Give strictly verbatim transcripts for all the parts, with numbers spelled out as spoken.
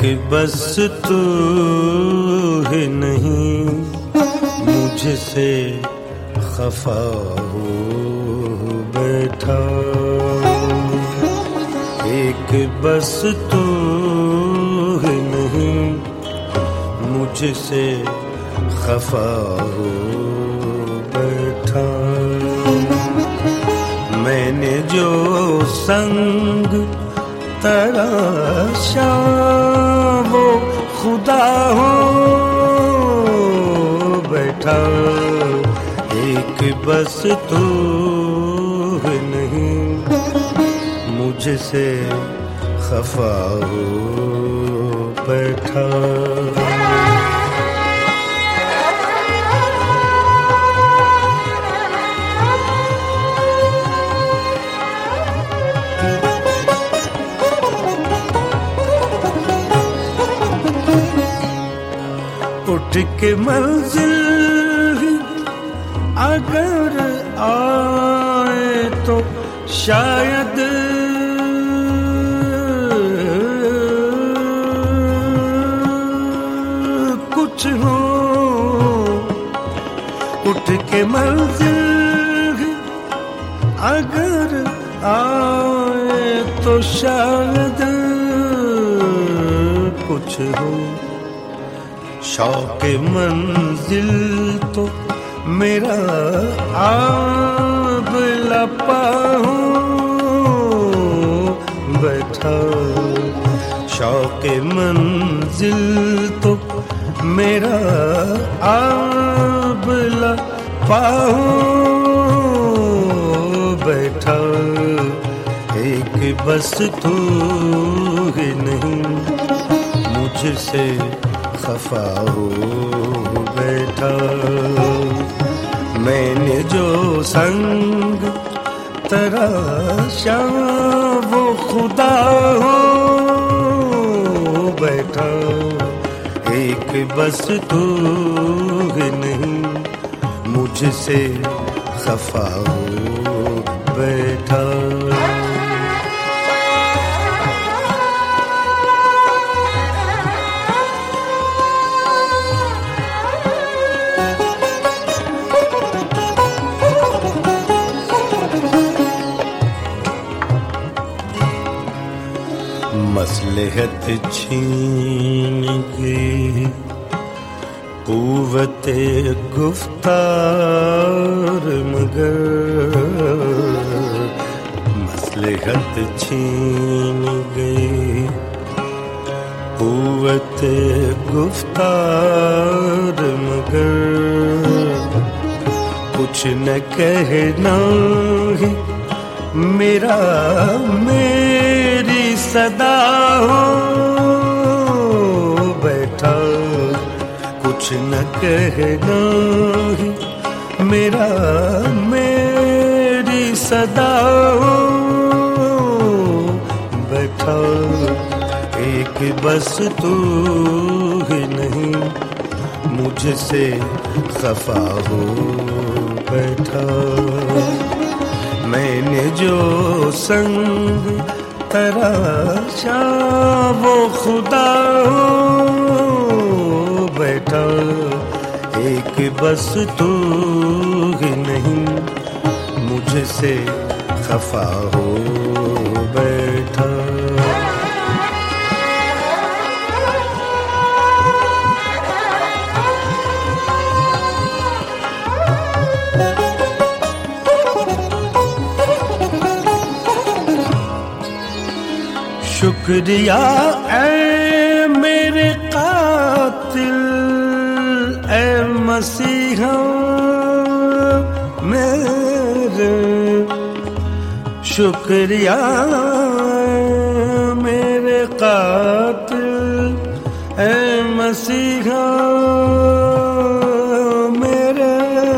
बस तू ही नहीं मुझसे खफा हो बैठा, एक बस तू ही नहीं मुझसे खफा हो बैठा। मैंने जो संग तराशा वो खुदा हो बैठा, एक बस तू ही नहीं मुझसे खफा हो बैठा। उठ के मंजिल अगर आए तो शायद कुछ हो, उठ के मंजिल अगर आए तो शायद कुछ हो। शौक़ मंजिल तो मेरा आब लपा हूँ बैठा, शौक़ मंजिल तो मेरा आब लपा हूँ बैठा, एक बस तू ही नहीं मुझसे खफा हो बैठा। मैंने जो संग तराशा वो खुदा हो बैठा, एक बस तू ही नहीं मुझसे खफा हो बैठा। मसलहत छीन गई कुव्वते गुफ्तार मगर, मसलहत छीन गई कुव्वते गुफ्तार मगर, कुछ न कहना ही मेरा मेरी सदा हो बैठा, कुछ न कहना ही मेरा मेरी सदा हो बैठा, एक बस तू ही नहीं मुझसे खफा हो बैठा। मैंने जो संग तराशा वो खुदा हो बैठा, एक बस तू ही नहीं मुझसे खफा हो बैठा। शुक्रिया ऐ मेरे कातिल ऐ मसीहा मेरे, शुक्रिया मेरे कातिल ऐ मसीहा मेरे,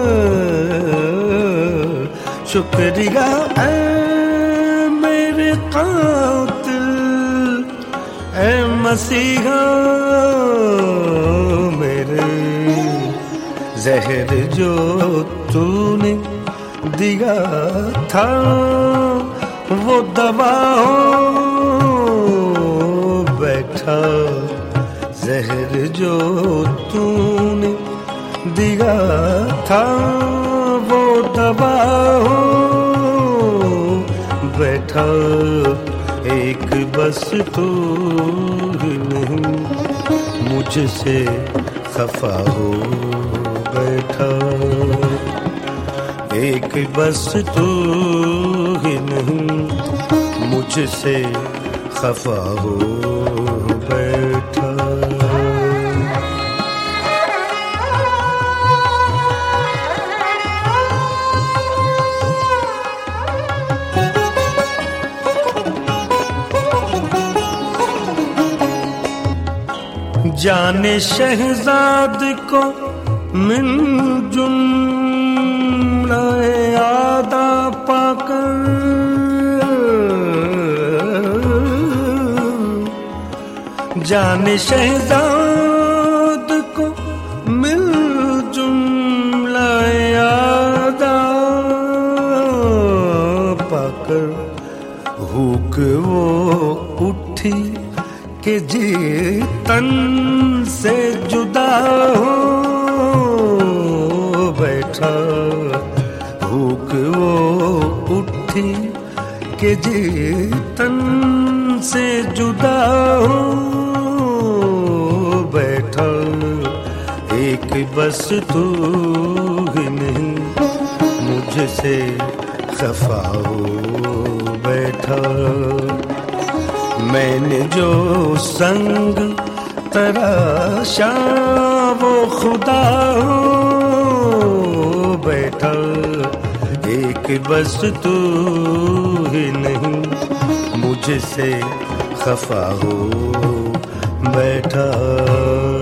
शुक्रिया ऐ मेरे कातिल ऐ मसीहा मेरे, जहर जो तूने दिया था वो दवा हो बैठा, बैठा, जहर जो तूने दिया था वो दवा हो बैठा, एक बस तू ही नहीं मुझसे खफा हो बैठा, एक बस तू ही नहीं मुझसे खफा हो बैठा। जाने शहजाद को मिन जुमले आदा पाकर, जाने शहजाद को मिल जुमला आदा पाकर, हुक वो उठी के जी तन से जुदा हो बैठा, हुक वो उठी के जी तन से जुदा हो बैठा, एक बस तू ही नहीं मुझसे खफा हो बैठा, मैंने जो संग तराशा वो खुदा हो बैठा, एक बस तू ही नहीं मुझसे खफा हो बैठा।